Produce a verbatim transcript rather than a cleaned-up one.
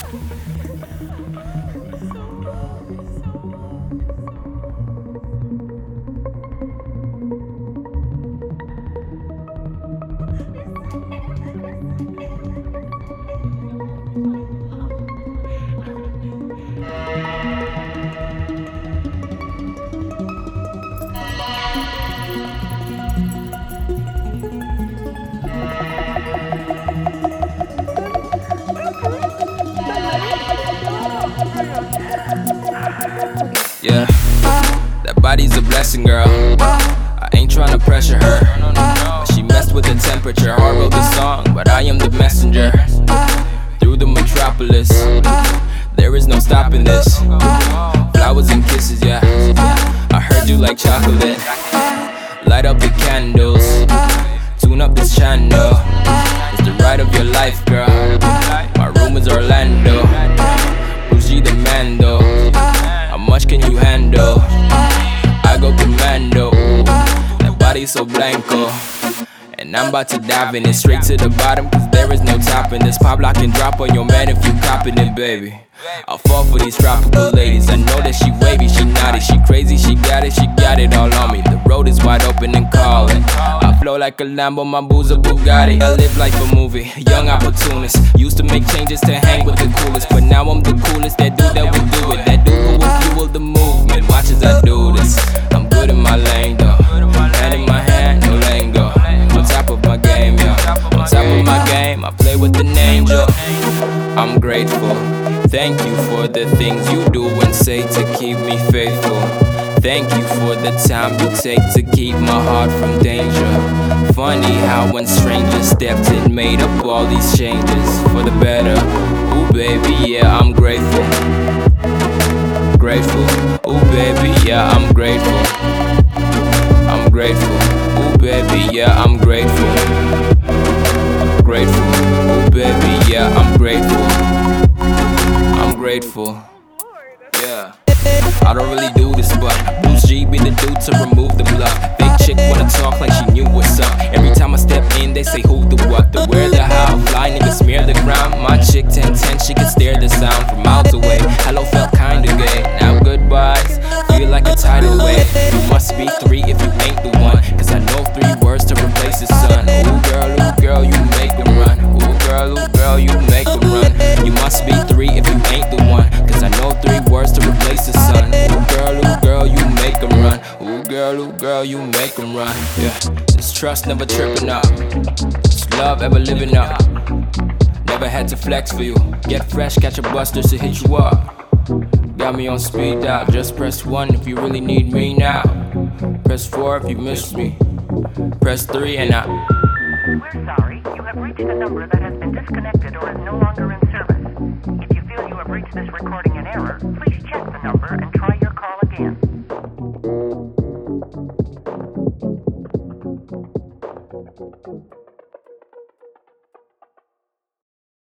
Yeah, that body's a blessing, girl. I ain't tryna pressure her. She messed with the temperature. Hard wrote the song, but I am the messenger. Through the metropolis, there is no stopping this. Flowers and kisses, yeah. I heard you like chocolate. Light up the candles, tune up this channel. It's the ride of your life, girl. My room is Orlando. Bougie the Mando. How much can you handle? I go commando. That body's so blanco. And I'm about to dive in it straight to the bottom, cause there is no topping this. Pop lock and drop on your man if you copping it, baby. I'll fall for these tropical ladies. I know that she wavy, she naughty, she crazy, she got it, she got it all on me. The road is wide open and calling. I flow like a Lambo, my boo's a Bugatti. I live like a movie, young opportunist. Used to make changes to hang with the coolest, but now I'm the coolest. That dude that will do it, that dude who will fuel the movement. Watch as I do this. I'm good in my lane though. Hand in my hand, no lingo. On top of my game, yo. On top of my game, I play with an angel. I'm grateful. Thank you for the things you do and say to keep me faithful. Thank you for the time you take to keep my heart from danger. Funny how when strangers stepped in, made up all these changes for the better. Ooh baby, yeah, I'm grateful. Grateful. Ooh baby, yeah, I'm grateful. I'm grateful. Ooh baby, yeah, I'm grateful. Grateful. Ooh baby, yeah, I'm grateful. I'm grateful. Yeah. I don't really do this, but Bruce G be the dude to remove the bluff. Big chick wanna talk like she knew what's up. Every time I step in, they say who, the what, the where, the how. Fly nigga smear the ground. My chick ten ten, she can stare the sound from miles away. Hello felt kinda gay. Now goodbyes feel like a tidal wave. You must be three if you ain't the one, cause I know three words to replace the sun. Ooh girl, ooh girl, you make them run. Ooh girl, ooh girl, you make them run. You must be three if you ain't the one, cause I know three words to replace the sun. Ooh girl, ooh girl, you make them run. Ooh girl, ooh girl, you make them run. Yeah, this trust never tripping up. This love ever living up. Never had to flex for you. Get fresh, catch a bus just to hit you up. Got me on speed dial. Just press one if you really need me now. Press four if you miss me. Press three and I. We're sorry, you have reached a number that has been disconnected or is no longer in service. If you feel you have reached this recording in error, please check the number and try